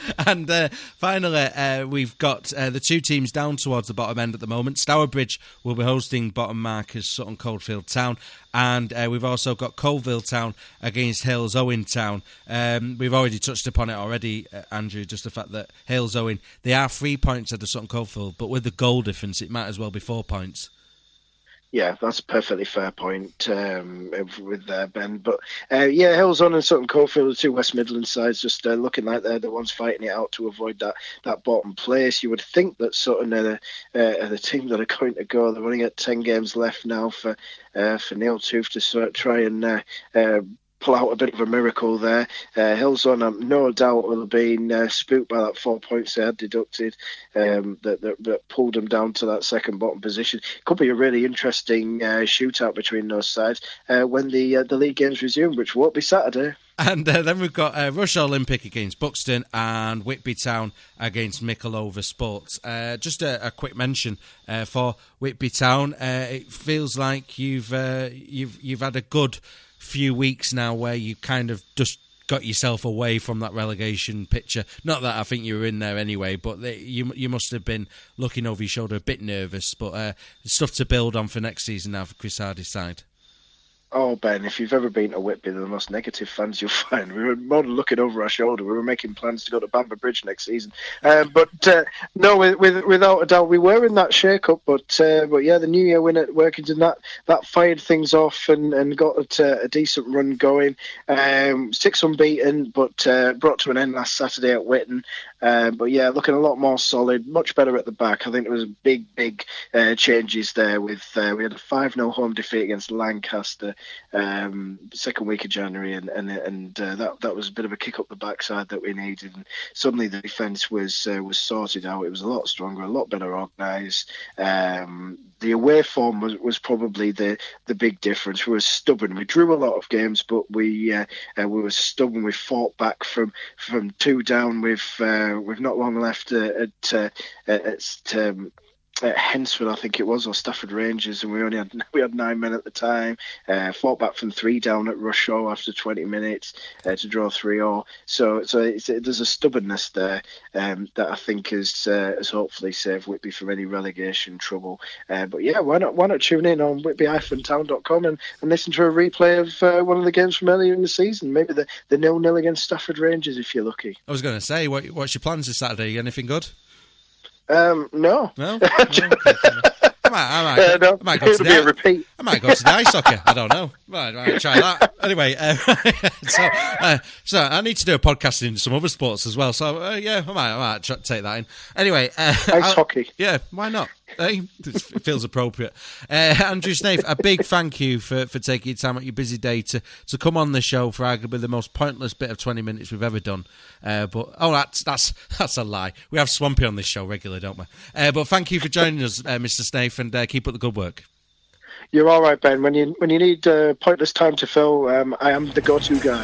And uh, finally, uh, we've got uh, the two teams down towards the bottom end at the moment. Stourbridge will be hosting bottom markers Sutton Coldfield Town. And uh, we've also got Coalville Town against Hales Owen Town. Um, we've already touched upon it already, uh, Andrew, just the fact that Hales Owen, they are three points at the Sutton Coldfield, but with the goal difference, it might as well be four points. Yeah, that's a perfectly fair point um, with uh, Ben. But uh, yeah, Hales Owen and Sutton Coldfield, the two West Midlands sides, just uh, looking like they're the ones fighting it out to avoid that, that bottom place. You would think that Sutton are the, uh, are the team that are going to go. They're only got ten games left now for uh, for Neil Tooth to sort of try and uh, uh, pull out a bit of a miracle there. Uh, Hales Owen, um, no doubt, will have been uh, spooked by that four points they had deducted um, that, that, that pulled them down to that second bottom position. Could be a really interesting uh, shootout between those sides uh, when the uh, the league games resume, which won't be Saturday. And uh, then we've got uh, Rush Olympic against Buxton and Whitby Town against Micklehove Sports. Uh, just a, a quick mention uh, for Whitby Town. Uh, it feels like you've uh, you've you've had a good few weeks now where you kind of just got yourself away from that relegation picture. Not that I think you were in there anyway, but they, you you must have been looking over your shoulder a bit nervous. But uh, stuff to build on for next season now for Chris Hardy's side. Oh, Ben, if you've ever been to Whitby, they're the most negative fans you'll find. We were more than looking over our shoulder. We were making plans to go to Bamber Bridge next season. Um, but, uh, no, with, with, without a doubt, we were in that shake-up. But, uh, but yeah, the New Year win at Workington, that, that fired things off and, and got a, a decent run going. Um, six unbeaten, but uh, brought to an end last Saturday at Whitton. Um, but yeah, looking a lot more solid, much better at the back. I think there was big, big uh, changes there. With uh, we had a five nil home defeat against Lancaster um, second week of January, and and, and uh, that that was a bit of a kick up the backside that we needed. And suddenly the defence was uh, was sorted out. It was a lot stronger, a lot better organised. Um, the away form was, was probably the, the big difference. We were stubborn. We drew a lot of games, but we uh, uh, we were stubborn. We fought back from from two down with. Uh, We've not long left uh, at uh, at um, at Hensford, I think it was, or Stafford Rangers, and we only had we had nine men at the time. Uh, fought back from three down at Rushaw after twenty minutes uh, to draw three all. So, so it's, it, there's a stubbornness there um, that I think has uh, has hopefully saved Whitby from any relegation trouble. Uh, but yeah, why not why not tune in on whitby dash town dot com and, and listen to a replay of uh, one of the games from earlier in the season, maybe the the nil nil against Stafford Rangers if you're lucky. I was going to say, what, what's your plans this Saturday? Anything good? Um, no. No? no okay. I might, I might, uh, no. I might go to the, repeat. I might go to the ice hockey. I don't know. I might try that. Anyway, uh, so uh, so I need to do a podcast in some other sports as well. So uh, yeah, I might, I might try, take that in. Anyway, uh, ice I'll, hockey. Yeah, why not? Hey, it feels appropriate. Uh, Andrew Snaith, a big thank you for, for taking your time out your busy day to, to come on the show for arguably the most pointless bit of twenty minutes we've ever done. Uh, but oh, that's that's that's a lie. We have Swampy on this show regularly, don't we? Uh, but thank you for joining us, uh, Mister Snaith, and uh, keep up the good work. You're all right, Ben. When you when you need uh, pointless time to fill, um, I am the go-to guy.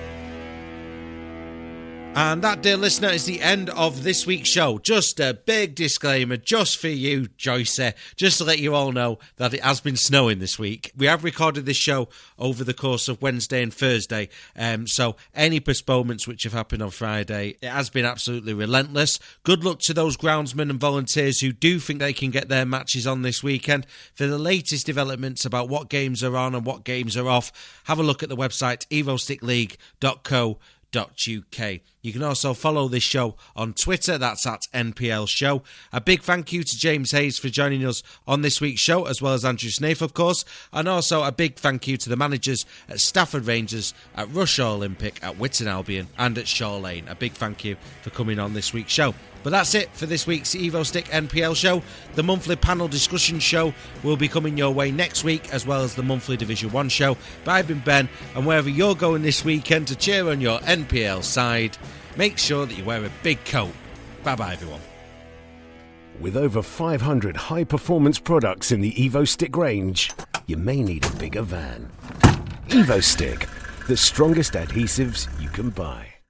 And that, dear listener, is the end of this week's show. Just a big disclaimer, just for you, Joyce, just to let you all know that it has been snowing this week. We have recorded this show over the course of Wednesday and Thursday, um, so any postponements which have happened on Friday, it has been absolutely relentless. Good luck to those groundsmen and volunteers who do think they can get their matches on this weekend. For the latest developments about what games are on and what games are off, have a look at the website evo stick league dot co dot uk. You can also follow this show on Twitter, that's at N P L Show. A big thank you to James Hayes for joining us on this week's show, as well as Andrew Snaith, of course, and also a big thank you to the managers at Stafford Rangers, at Rushaw Olympic, at Whitton Albion, and at Shaw Lane. A big thank you for coming on this week's show. But that's it for this week's Evo Stick N P L show. The monthly panel discussion show will be coming your way next week, as well as the monthly Division one show. But I've been Ben, and wherever you're going this weekend to cheer on your N P L side, make sure that you wear a big coat. Bye-bye, everyone. With over five hundred high-performance products in the Evo Stick range, you may need a bigger van. Evo Stick, the strongest adhesives you can buy.